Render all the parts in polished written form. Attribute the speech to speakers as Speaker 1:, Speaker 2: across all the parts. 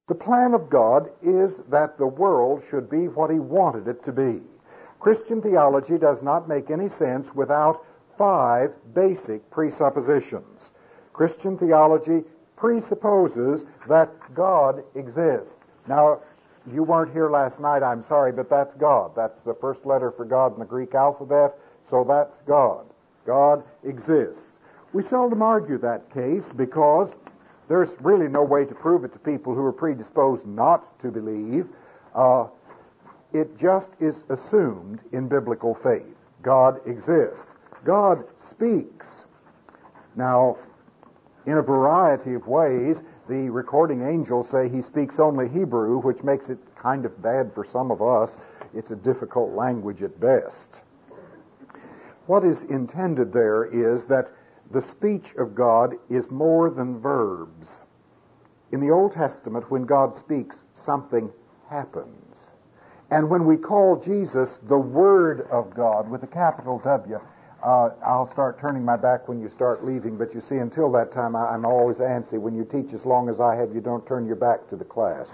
Speaker 1: The plan of God is that the world should be what He wanted it to be. Christian theology does not make any sense without 5 basic presuppositions. Christian theology presupposes that God exists. Now, you weren't here last night, I'm sorry, but that's God. That's the first letter for God in the Greek alphabet, so that's God. God exists. We seldom argue that case because there's really no way to prove it to people who are predisposed not to believe. It just is assumed in biblical faith. God exists. God speaks. Now, in a variety of ways, the recording angels say He speaks only Hebrew, which makes it kind of bad for some of us. It's a difficult language at best. What is intended there is that the speech of God is more than verbs. In the Old Testament, when God speaks, something happens. And when we call Jesus the Word of God with a capital W, I'll start turning my back when you start leaving, but you see, until that time, I'm always antsy. When you teach as long as I have, you don't turn your back to the class.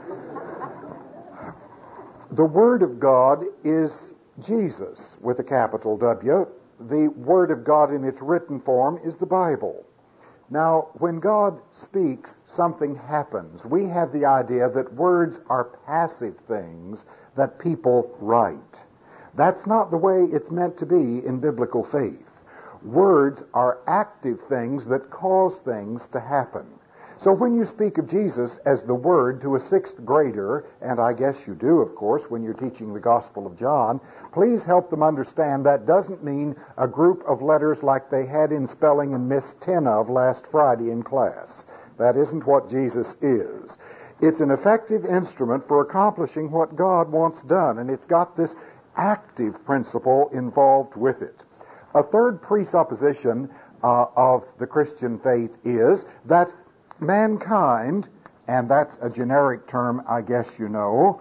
Speaker 1: The Word of God is Jesus with a capital W. The Word of God in its written form is the Bible. Now, when God speaks, something happens. We have the idea that words are passive things that people write. That's not the way it's meant to be in biblical faith. Words are active things that cause things to happen. So when you speak of Jesus as the Word to a 6th grader, and I guess you do, of course, when you're teaching the Gospel of John, please help them understand that doesn't mean a group of letters like they had in spelling and missed 10 of last Friday in class. That isn't what Jesus is. It's an effective instrument for accomplishing what God wants done, and it's got this active principle involved with it. A third presupposition of the Christian faith is that mankind, and that's a generic term, I guess you know.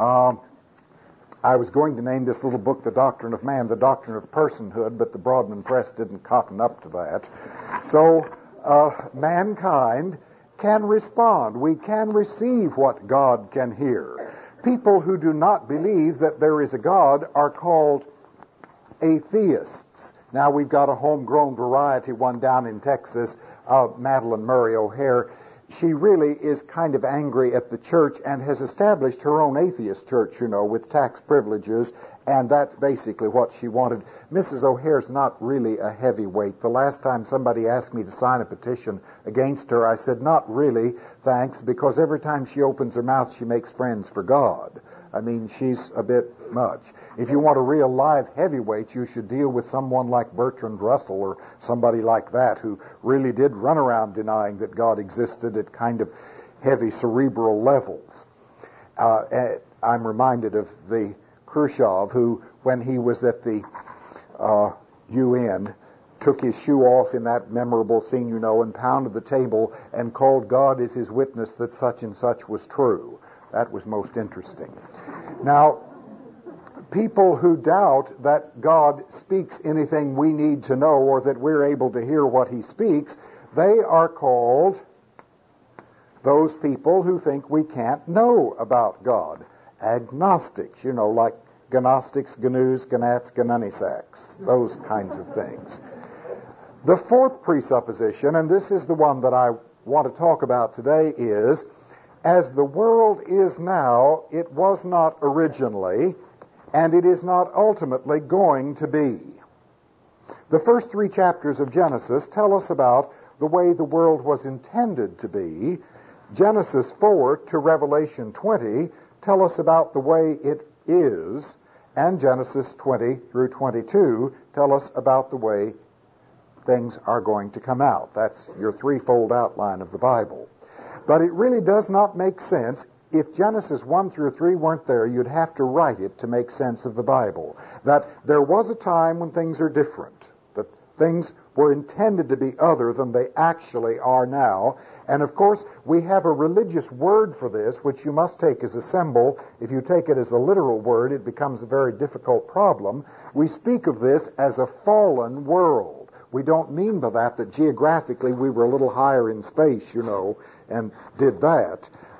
Speaker 1: I was going to name this little book The Doctrine of Man, The Doctrine of Personhood, but the Broadman Press didn't cotton up to that. So mankind can respond. We can receive what God can hear. People who do not believe that there is a God are called atheists. Now, we've got a homegrown variety, one down in Texas, Madeline Murray O'Hare. She really is kind of angry at the church and has established her own atheist church, you know, with tax privileges, and that's basically what she wanted. Mrs. O'Hare's not really a heavyweight. The last time somebody asked me to sign a petition against her, I said, not really, thanks, because every time she opens her mouth, she makes friends for God. I mean, she's a bit much. If you want a real live heavyweight, you should deal with someone like Bertrand Russell or somebody like that who really did run around denying that God existed at kind of heavy cerebral levels. I'm reminded of the Khrushchev who, when he was at the UN, took his shoe off in that memorable scene, you know, and pounded the table and called God as his witness that such and such was true. That was most interesting. Now, people who doubt that God speaks anything we need to know or that we're able to hear what He speaks, they are called those people who think we can't know about God. Agnostics, you know, like Gnostics, Gnus, Gnats, Gnunnisaks, those kinds of things. The fourth presupposition, and this is the one that I want to talk about today, is as the world is now, it was not originally, and it is not ultimately going to be. The first 3 chapters of Genesis tell us about the way the world was intended to be. Genesis 4 to Revelation 20 tell us about the way it is, and Genesis 20 through 22 tell us about the way things are going to come out. That's your threefold outline of the Bible. But it really does not make sense. If Genesis 1 through 3 weren't there, you'd have to write it to make sense of the Bible. That there was a time when things are different, that things were intended to be other than they actually are now. And of course, we have a religious word for this, which you must take as a symbol. If you take it as a literal word, it becomes a very difficult problem. We speak of this as a fallen world. We don't mean by that geographically we were a little higher in space, you know, and did that.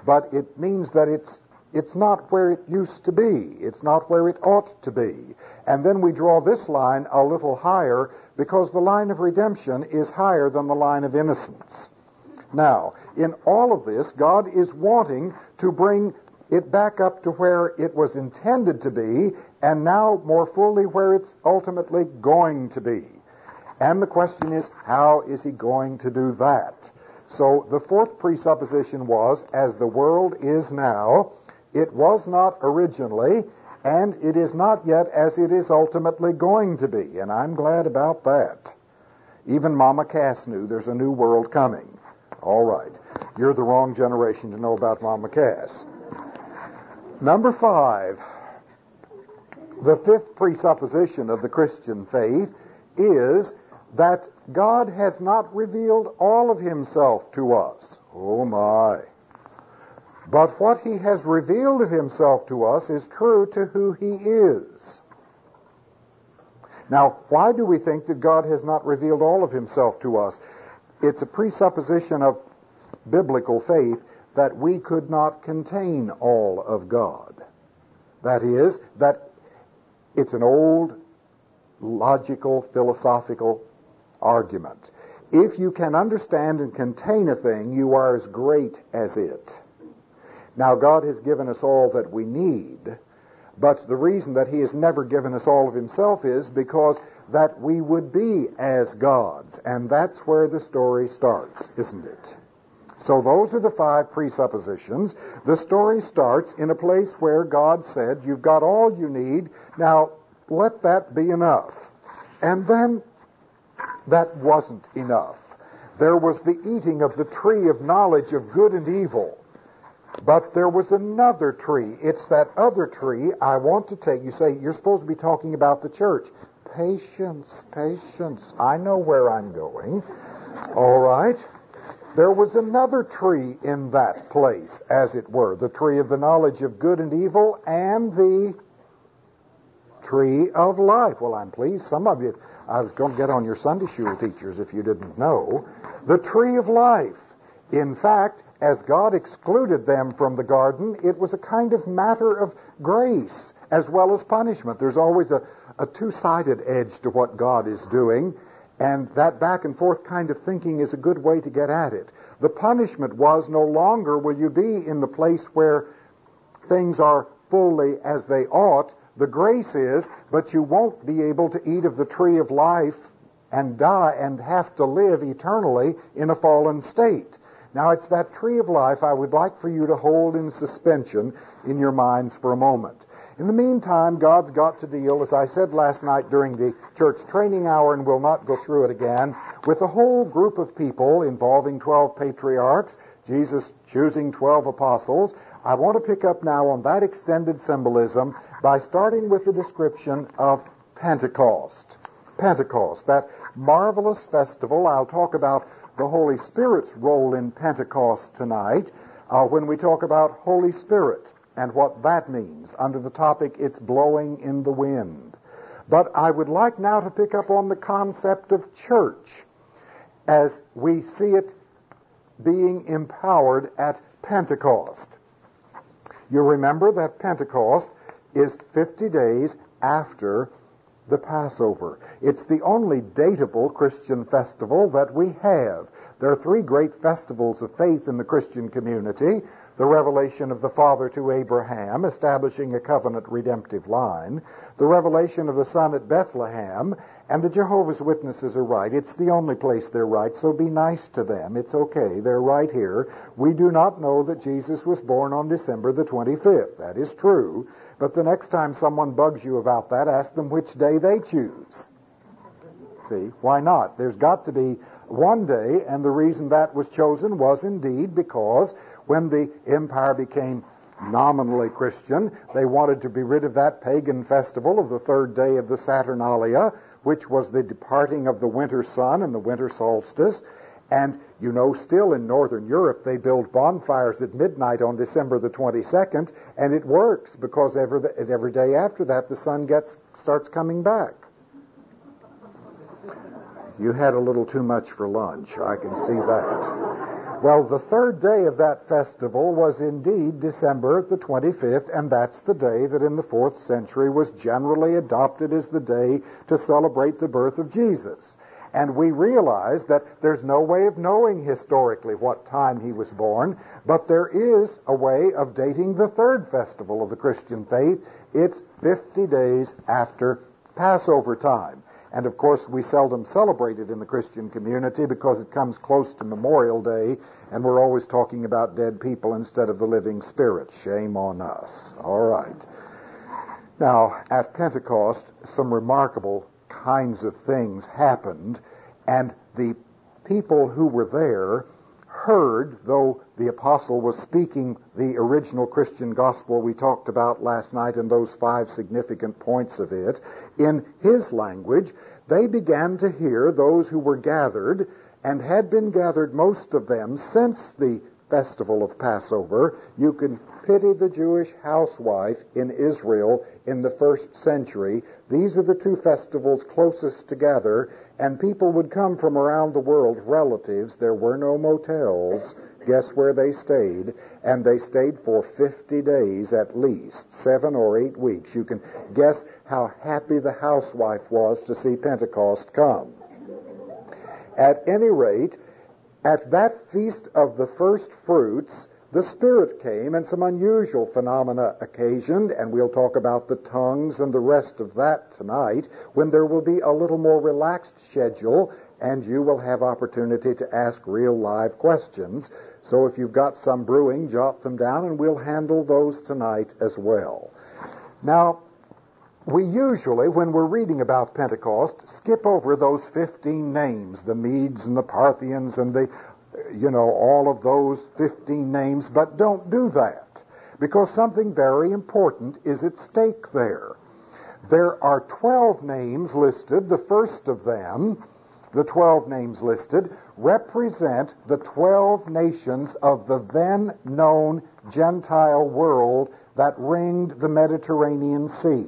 Speaker 1: but it means that it's not where it used to be. It's not where it ought to be. And then we draw this line a little higher because the line of redemption is higher than the line of innocence. Now, in all of this, God is wanting to bring it back up to where it was intended to be, and now more fully where it's ultimately going to be. And the question is, how is he going to do that? So the fourth presupposition was, as the world is now, it was not originally, and it is not yet as it is ultimately going to be. And I'm glad about that. Even Mama Cass knew there's a new world coming. All right. You're the wrong generation to know about Mama Cass. Number 5. The fifth presupposition of the Christian faith is that God has not revealed all of himself to us. Oh my. But what he has revealed of himself to us is true to who he is. Now, why do we think that God has not revealed all of himself to us? It's a presupposition of biblical faith that we could not contain all of God. That is, that it's an old, logical, philosophical argument. If you can understand and contain a thing, you are as great as it. Now, God has given us all that we need, but the reason that he has never given us all of himself is because that we would be as gods, and that's where the story starts, isn't it? So those are the 5 presuppositions. The story starts in a place where God said, you've got all you need, now let that be enough. And then that wasn't enough. There was the eating of the tree of knowledge of good and evil. But there was another tree. It's that other tree I want to take. You say, you're supposed to be talking about the church. Patience, patience. I know where I'm going. All right. There was another tree in that place, as it were. The tree of the knowledge of good and evil and the tree of life. Well, I'm pleased. Some of you, I was going to get on your Sunday school teachers if you didn't know. The tree of life. In fact, as God excluded them from the garden, it was a kind of matter of grace as well as punishment. There's always a two-sided edge to what God is doing, and that back and forth kind of thinking is a good way to get at it. The punishment was no longer will you be in the place where things are fully as they ought. The grace is, but you won't be able to eat of the tree of life and die and have to live eternally in a fallen state. Now, it's that tree of life I would like for you to hold in suspension in your minds for a moment. In the meantime, God's got to deal, as I said last night during the church training hour, and we'll not go through it again, with a whole group of people involving 12 patriarchs, Jesus choosing 12 apostles. I want to pick up now on that extended symbolism by starting with the description of Pentecost. Pentecost, that marvelous festival. I'll talk about the Holy Spirit's role in Pentecost tonight when we talk about Holy Spirit and what that means under the topic, it's blowing in the wind. But I would like now to pick up on the concept of church as we see it being empowered at Pentecost. You remember that Pentecost is 50 days after the Passover. It's the only datable Christian festival that we have. There are 3 great festivals of faith in the Christian community. The revelation of the Father to Abraham, establishing a covenant redemptive line. The revelation of the Son at Bethlehem. And the Jehovah's Witnesses are right. It's the only place they're right, so be nice to them. It's okay. They're right here. We do not know that Jesus was born on December the 25th. That is true. But the next time someone bugs you about that, ask them which day they choose. See, why not? There's got to be one day, and the reason that was chosen was indeed because when the empire became nominally Christian, they wanted to be rid of that pagan festival of the 3rd day of the Saturnalia, which was the departing of the winter sun and the winter solstice. And you know, still in Northern Europe, they build bonfires at midnight on December the 22nd, and it works because every day after that, the sun starts coming back. You had a little too much for lunch. I can see that. Well, the third day of that festival was indeed December the 25th, and that's the day that in the 4th century was generally adopted as the day to celebrate the birth of Jesus. And we realize that there's no way of knowing historically what time he was born, but there is a way of dating the third festival of the Christian faith. It's 50 days after Passover time. And of course, we seldom celebrate it in the Christian community because it comes close to Memorial Day, and we're always talking about dead people instead of the living spirits. Shame on us. All right. Now, at Pentecost, some remarkable kinds of things happened, and the people who were there heard, though the apostle was speaking the original Christian gospel we talked about last night and those 5 significant points of it, in his language, they began to hear those who were gathered, and had been gathered, most of them, since the festival of Passover. You can pity the Jewish housewife in Israel in the 1st century. These are the 2 festivals closest together, and people would come from around the world, relatives. There were no motels. Guess where they stayed? And they stayed for 50 days at least, 7 or 8 weeks. You can guess how happy the housewife was to see Pentecost come. At any rate, at that feast of the first fruits, the Spirit came, and some unusual phenomena occasioned, and we'll talk about the tongues and the rest of that tonight, when there will be a little more relaxed schedule, and you will have opportunity to ask real live questions. So if you've got some brewing, jot them down, and we'll handle those tonight as well. Now, we usually, when we're reading about Pentecost, skip over those 15 names, the Medes and the Parthians and all of those 15 names, but don't do that, because something very important is at stake there. There are 12 names listed. The first of them, the 12 names listed, represent the 12 nations of the then known Gentile world that ringed the Mediterranean Sea.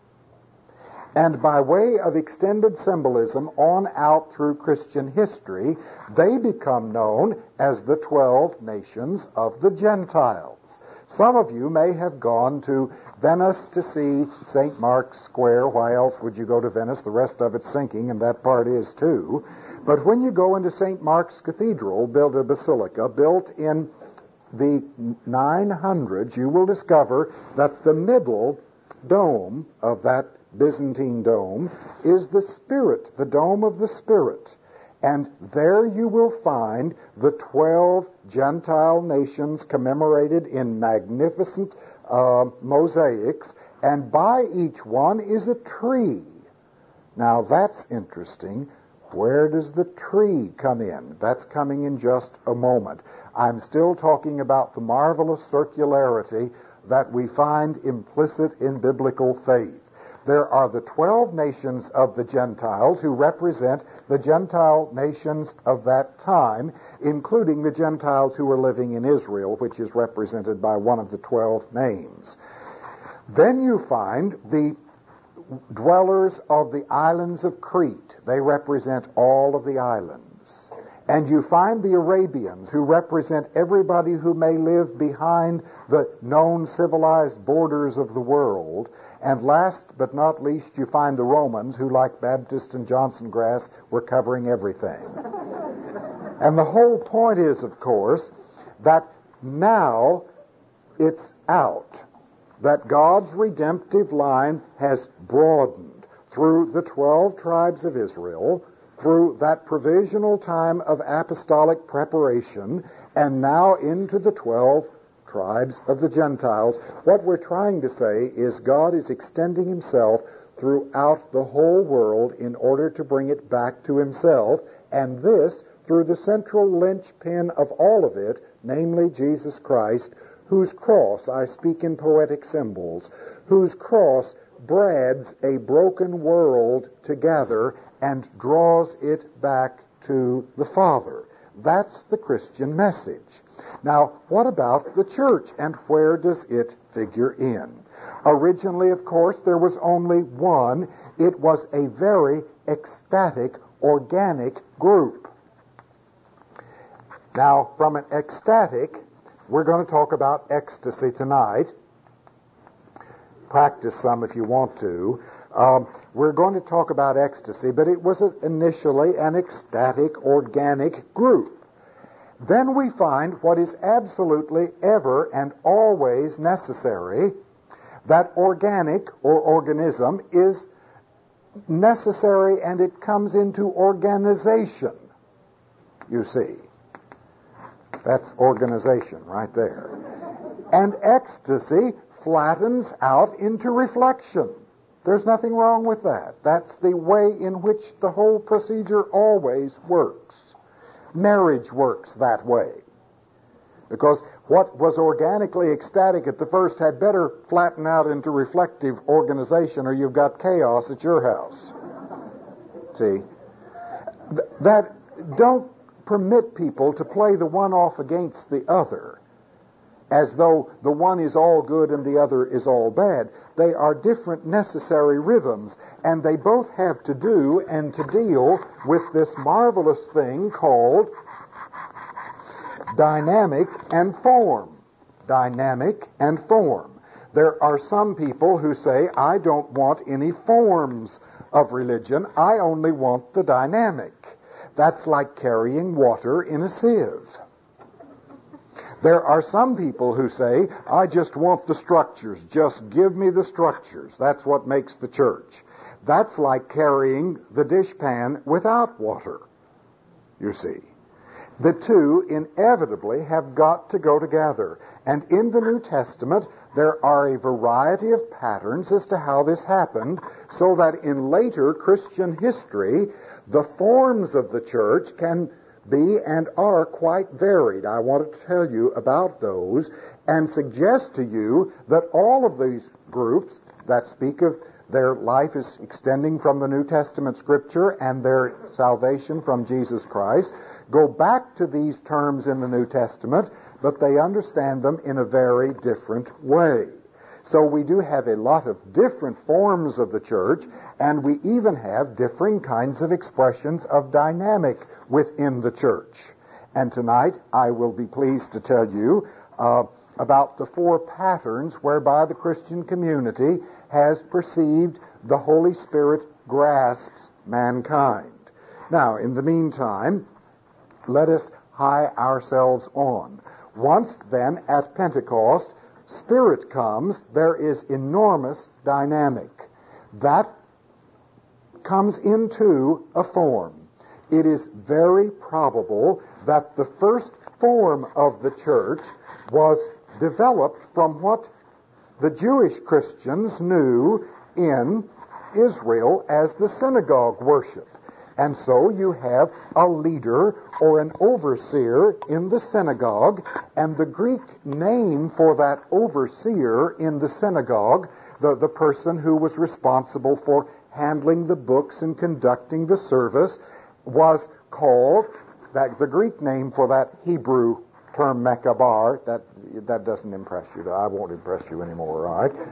Speaker 1: And by way of extended symbolism on out through Christian history, they become known as the 12 nations of the Gentiles. Some of you may have gone to Venice to see St. Mark's Square. Why else would you go to Venice? The rest of it's sinking, and that part is too. But when you go into St. Mark's Cathedral, built a basilica, built in the 900s, you will discover that the middle dome of that Byzantine dome is the Spirit, the dome of the Spirit. And there you will find the 12 Gentile nations commemorated in magnificent mosaics, and by each one is a tree. Now that's interesting. Where does the tree come in? That's coming in just a moment. I'm still talking about the marvelous circularity that we find implicit in biblical faith. There are the 12 nations of the Gentiles who represent the Gentile nations of that time, including the Gentiles who were living in Israel, which is represented by one of the 12 names. Then you find the dwellers of the islands of Crete. They represent all of the islands. And you find the Arabians, who represent everybody who may live behind the known civilized borders of the world. And last but not least, you find the Romans, who, like Baptist and Johnson grass, were covering everything. And the whole point is, of course, that now it's out, that God's redemptive line has broadened through the 12 tribes of Israel, through that provisional time of apostolic preparation, and now into the 12 tribes of the Gentiles. What we're trying to say is God is extending himself throughout the whole world in order to bring it back to himself, and this through the central linchpin of all of it, namely Jesus Christ, whose cross, I speak in poetic symbols, whose cross brads a broken world together and draws it back to the Father. That's the Christian message. Now, what about the church, and where does it figure in? Originally, of course, there was only one. It was a very ecstatic, organic group. Now, from an ecstatic, we're going to talk about ecstasy tonight. Practice some if you want to. We're going to talk about ecstasy, but it was initially an ecstatic, organic group. Then we find what is absolutely ever and always necessary, that organic or organism is necessary, and it comes into organization, you see. That's organization right there. And ecstasy flattens out into reflection. There's nothing wrong with that. That's the way in which the whole procedure always works. Marriage works that way. Because what was organically ecstatic at the first had better flatten out into reflective organization, or you've got chaos at your house. See? That don't permit people to play the one off against the other as though the one is all good and the other is all bad. They are different necessary rhythms, and they both have to do and to deal with this marvelous thing called dynamic and form. Dynamic and form. There are some people who say, I don't want any forms of religion, I only want the dynamic. That's like carrying water in a sieve. There are some people who say, I just want the structures. Just give me the structures. That's what makes the church. That's like carrying the dishpan without water, you see. The two inevitably have got to go together. And in the New Testament, there are a variety of patterns as to how this happened, so that in later Christian history, the forms of the church can be and are quite varied. I want to tell you about those and suggest to you that all of these groups that speak of their life is extending from the New Testament Scripture and their salvation from Jesus Christ go back to these terms in the New Testament, but they understand them in a very different way. So we do have a lot of different forms of the church, and we even have differing kinds of expressions of dynamic within the church. And tonight I will be pleased to tell you about the four patterns whereby the Christian community has perceived the Holy Spirit grasps mankind. Now, in the meantime, let us hie ourselves on. Once then at Pentecost, Spirit comes, there is enormous dynamic. That comes into a form. It is very probable that the first form of the church was developed from what the Jewish Christians knew in Israel as the synagogue worship. And so you have a leader or an overseer in the synagogue, and the Greek name for that overseer in the synagogue, the person who was responsible for handling the books and conducting the service, was called, the Greek name for that Hebrew term mekabar. That doesn't impress you. I won't impress you anymore, all right?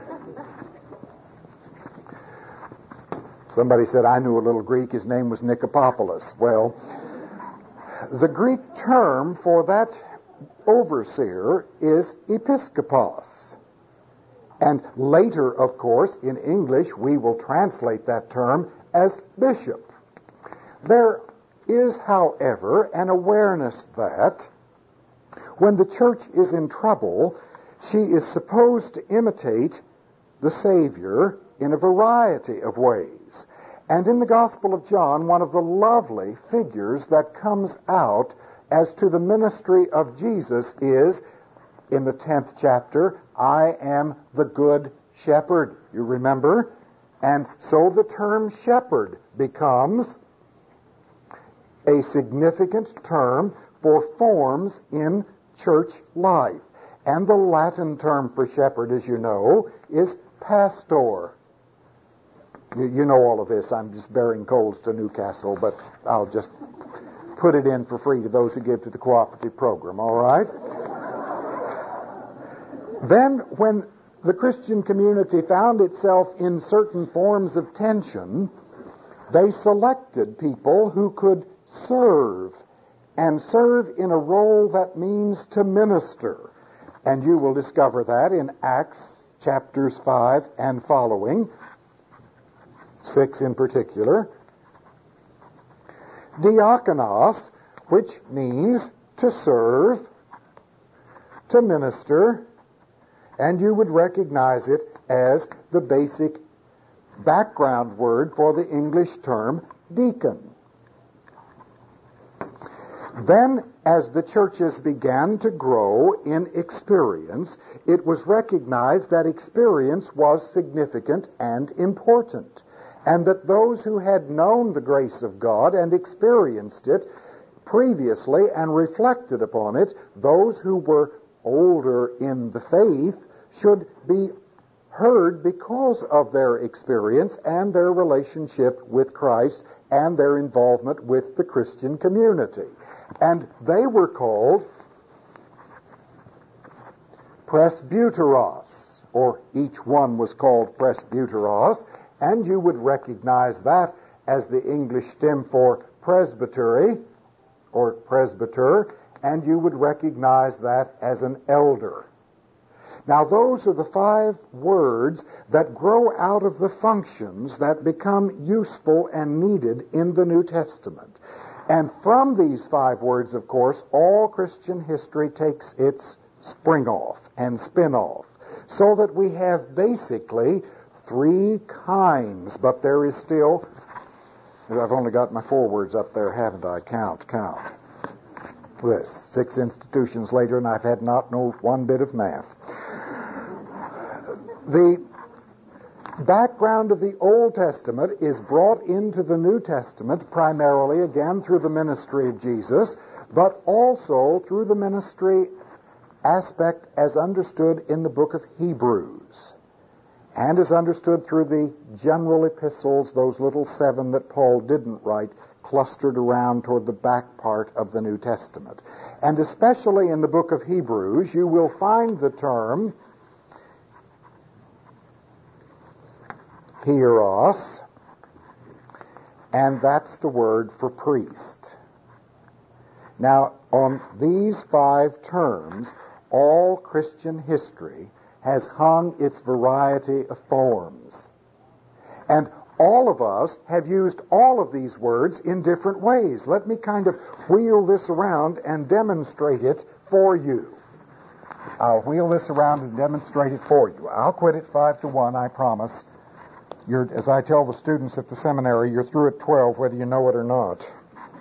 Speaker 1: Somebody said, I knew a little Greek, his name was Nicopopolis. Well, the Greek term for that overseer is episkopos. And later, of course, in English, we will translate that term as bishop. There is, however, an awareness that when the church is in trouble, she is supposed to imitate the Savior in a variety of ways. And in the Gospel of John, one of the lovely figures that comes out as to the ministry of Jesus is, in the 10th chapter, I am the good shepherd. You remember? And so the term shepherd becomes a significant term for forms in church life. And the Latin term for shepherd, as you know, is pastor. You know all of this. I'm just bearing coals to Newcastle, but I'll just put it in for free to those who give to the cooperative program, all right? Then, when the Christian community found itself in certain forms of tension, they selected people who could serve and serve in a role that means to minister. And you will discover that in Acts chapters 5 and following, 6 in particular. Diakonos, which means to serve, to minister, and you would recognize it as the basic background word for the English term deacon. Then, as the churches began to grow in experience, it was recognized that experience was significant and important, and that those who had known the grace of God and experienced it previously and reflected upon it, those who were older in the faith, should be heard because of their experience and their relationship with Christ and their involvement with the Christian community. And they were called presbyteros, or each one was called presbyteros, and you would recognize that as the English stem for presbytery, or presbyter, and you would recognize that as an elder. Now, those are the 5 words that grow out of the functions that become useful and needed in the New Testament. And from these 5 words, of course, all Christian history takes its spring off and spin off, so that we have basically 3 kinds, but there is still, I've only got my 4 words up there, haven't I? Count. This, 6 institutions later, and I've had not know one bit of math. The background of the Old Testament is brought into the New Testament primarily, again, through the ministry of Jesus, but also through the ministry aspect as understood in the book of Hebrews, and as understood through the general epistles, those little 7 that Paul didn't write, clustered around toward the back part of the New Testament. And especially in the book of Hebrews, you will find the term hieros, and that's the word for priest. Now, on these 5 terms, all Christian history has hung its variety of forms. And all of us have used all of these words in different ways. Let me kind of wheel this around and demonstrate it for you. I'll wheel this around and demonstrate it for you. I'll quit at 5-1, I promise. As I tell the students at the seminary, you're through at 12 whether you know it or not.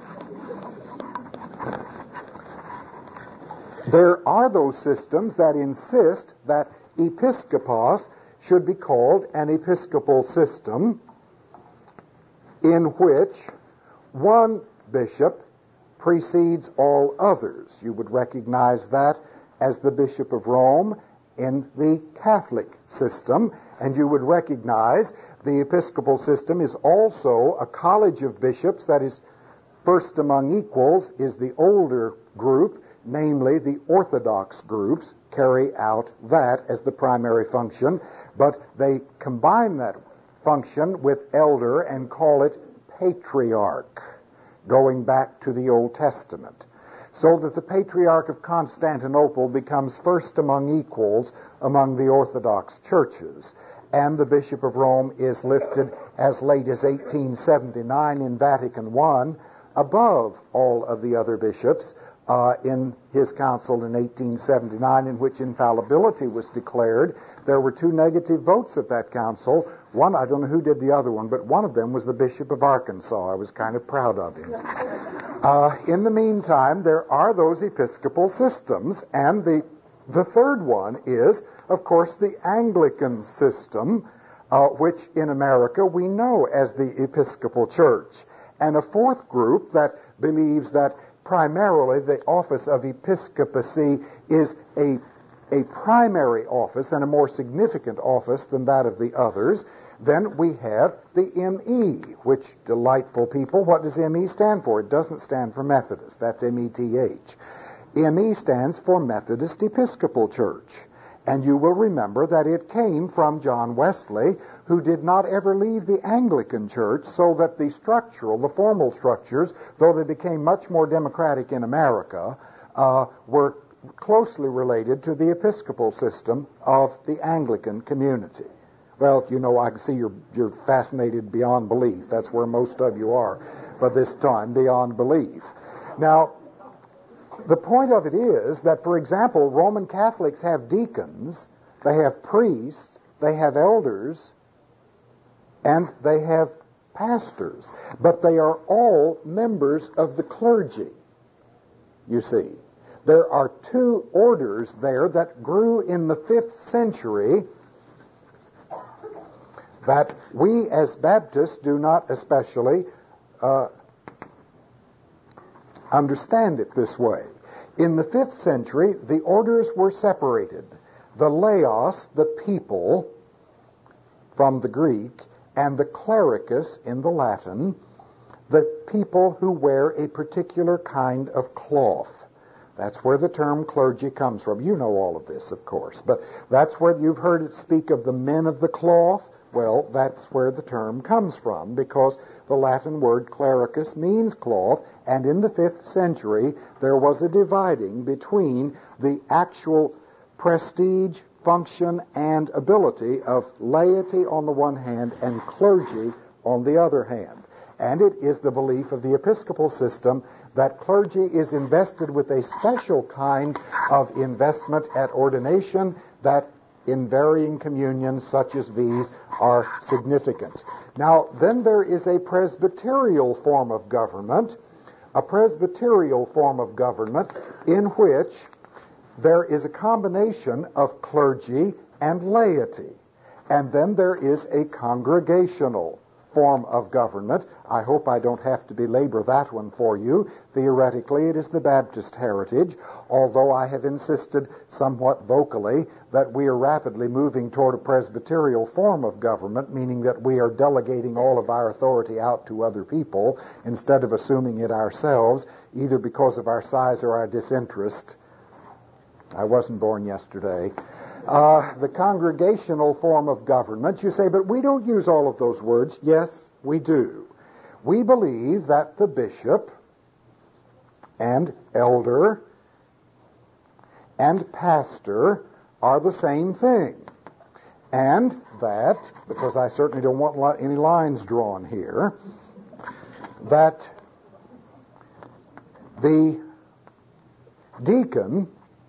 Speaker 1: There are those systems that insist that episkopos should be called an episcopal system in which one bishop precedes all others. You would recognize that as the Bishop of Rome in the Catholic system, and you would recognize the episcopal system is also a college of bishops, that is, first among equals is the older group, namely the Orthodox groups carry out that as the primary function, but they combine that function with elder and call it patriarch, going back to the Old Testament, so that the Patriarch of Constantinople becomes first among equals among the Orthodox churches, and the Bishop of Rome is lifted as late as 1879 in Vatican I above all of the other bishops in his council in 1879, in which infallibility was declared. There were 2 negative votes at that council. One, I don't know who did the other one, but one of them was the Bishop of Arkansas. I was kind of proud of him. In the meantime, there are those episcopal systems, and the third one is, of course, the Anglican system, which in America we know as the Episcopal Church. And a 4th group that believes that primarily the office of episcopacy is a primary office and a more significant office than that of the others. Then we have the M.E., which, delightful people, what does M.E. stand for? It doesn't stand for Methodist. That's M.E.T.H. M.E. stands for Methodist Episcopal Church. And you will remember that it came from John Wesley, who did not ever leave the Anglican Church, so that the formal structures, though they became much more democratic in America, were closely related to the Episcopal system of the Anglican community. Well, I can see you're fascinated beyond belief. That's where most of you are by this time, beyond belief. Now, the point of it is that, for example, Roman Catholics have deacons, they have priests, they have elders, and they have pastors. But they are all members of the clergy, you see. There are two orders there that grew in the 5th century that we as Baptists do not especially understand it this way. In the 5th century, the orders were separated. The laos, the people, from the Greek, and the clericus in the Latin, the people who wear a particular kind of cloth. That's where the term clergy comes from. You know all of this, of course, but that's where you've heard it speak of the men of the cloth. Well, that's where the term comes from, because the Latin word clericus means cloth, and in the 5th century there was a dividing between the actual prestige, function, and ability of laity on the one hand and clergy on the other hand. And it is the belief of the Episcopal system that clergy is invested with a special kind of investment at ordination that in varying communions such as these are significant. Now, then there is a presbyterial form of government, in which there is a combination of clergy and laity. And then there is a congregational form of government. I hope I don't have to belabor that one for you. Theoretically, it is the Baptist heritage, although I have insisted somewhat vocally that we are rapidly moving toward a presbyterial form of government, meaning that we are delegating all of our authority out to other people instead of assuming it ourselves, either because of our size or our disinterest. I wasn't born yesterday. The congregational form of government, you say, but we don't use all of those words. Yes, we do. We believe that the bishop and elder and pastor are the same thing. And that, because I certainly don't want any lines drawn here, that the deacon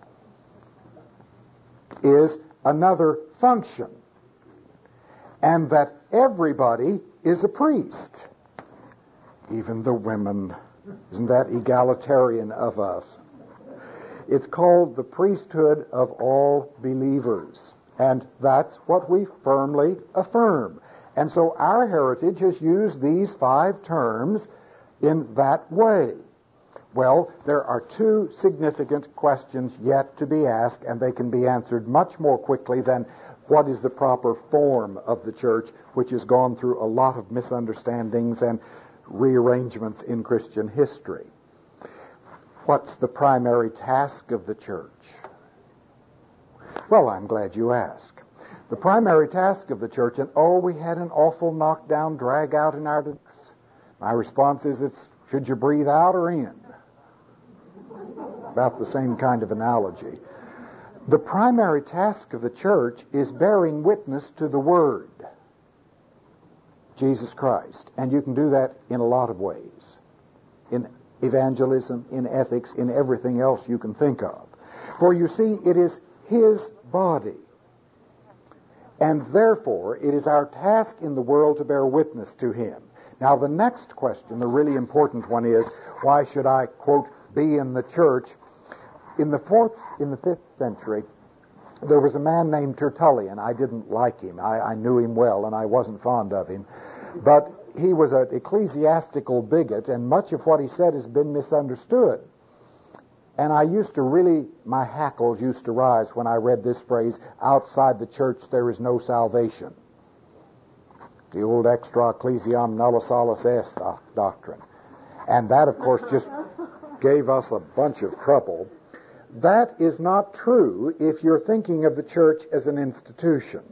Speaker 1: is another function, and that everybody is a priest, even the women. Isn't that egalitarian of us? It's called the priesthood of all believers, and that's what we firmly affirm. And so our heritage has used these 5 terms in that way. Well, there are 2 significant questions yet to be asked, and they can be answered much more quickly than what is the proper form of the church, which has gone through a lot of misunderstandings and rearrangements in Christian history. What's the primary task of the church? Well, I'm glad you asked. The primary task of the church, and we had an awful knockdown, drag out in our... My response is, should you breathe out or in? About the same kind of analogy. The primary task of the church is bearing witness to the Word, Jesus Christ. And you can do that in a lot of ways. In evangelism, in ethics, in everything else you can think of. For you see, it is His body. And therefore, it is our task in the world to bear witness to Him. Now, the next question, the really important one, is, why should I, quote, be in the church? In the 5th century, there was a man named Tertullian. I didn't like him. I knew him well, and I wasn't fond of him. But he was an ecclesiastical bigot, and much of what he said has been misunderstood. And my hackles used to rise when I read this phrase, outside the church there is no salvation. The old extra ecclesiam nulla salus est doctrine. And that, of course, just gave us a bunch of trouble. that is not true if you're thinking of the church as an institution.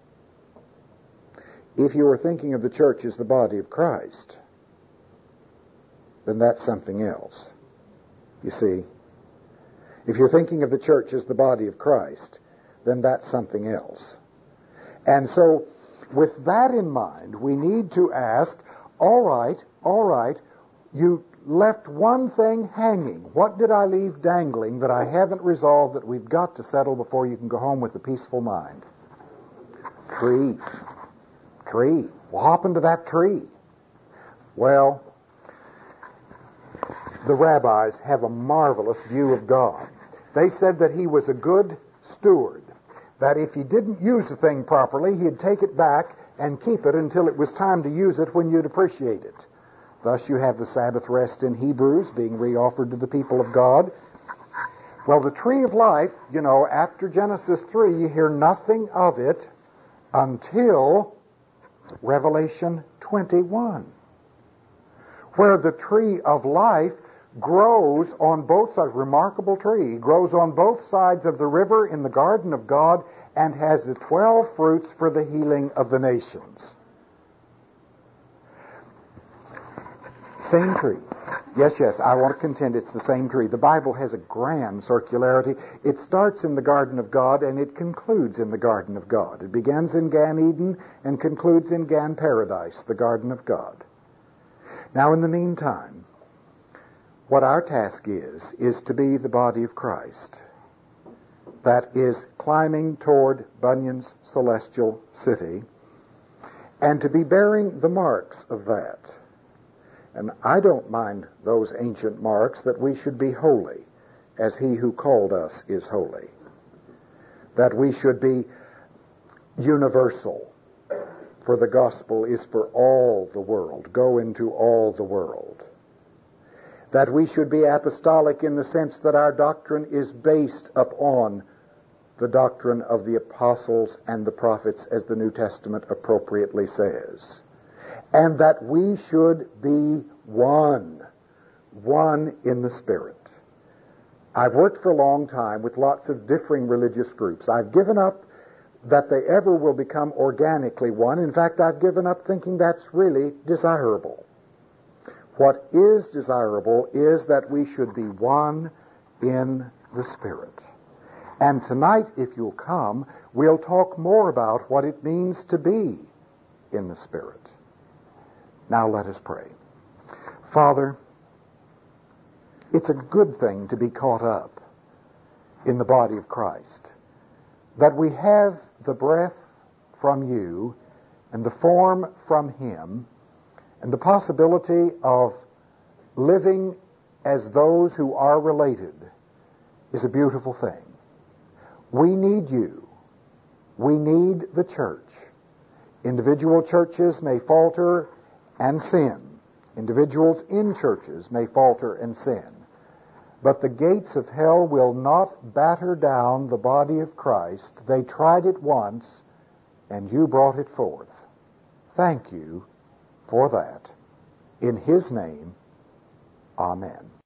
Speaker 1: If you are thinking of the church as the body of Christ, then that's something else. You see, if you're thinking of the church as the body of Christ, then that's something else. And so, with that in mind, we need to ask, all right, you left one thing hanging. What did I leave dangling that I haven't resolved that we've got to settle before you can go home with a peaceful mind? Tree. What happened to that tree? Well, the rabbis have a marvelous view of God. They said that he was a good steward, that if he didn't use the thing properly, he'd take it back and keep it until it was time to use it when you'd appreciate it. Thus you have the Sabbath rest in Hebrews being reoffered to the people of God. Well, the tree of life, after Genesis 3, you hear nothing of it until Revelation 21, where the tree of life grows on both sides. Remarkable tree. Grows on both sides of the river in the garden of God and has the 12 fruits for the healing of the nations. Same tree. Yes, I want to contend it's the same tree. The Bible has a grand circularity. It starts in the garden of God and it concludes in the garden of God. It begins in Gan Eden and concludes in Gan Paradise, the garden of God. Now, in the meantime, what our task is to be the body of Christ that is climbing toward Bunyan's celestial city, and to be bearing the marks of that. And I don't mind those ancient marks that we should be holy, as he who called us is holy. That we should be universal, for the gospel is for all the world. Go into all the world. That we should be apostolic in the sense that our doctrine is based upon the doctrine of the apostles and the prophets, as the New Testament appropriately says. And that we should be one in the Spirit. I've worked for a long time with lots of differing religious groups. I've given up that they ever will become organically one. In fact, I've given up thinking that's really desirable. What is desirable is that we should be one in the Spirit. And tonight, if you'll come, we'll talk more about what it means to be in the Spirit. Now let us pray. Father, it's a good thing to be caught up in the body of Christ, that we have the breath from you and the form from him and the possibility of living as those who are related is a beautiful thing. We need you. We need the church. Individual churches may falter and sin. Individuals in churches may falter and sin. But the gates of hell will not batter down the body of Christ. They tried it once, and you brought it forth. Thank you for that. In his name, amen.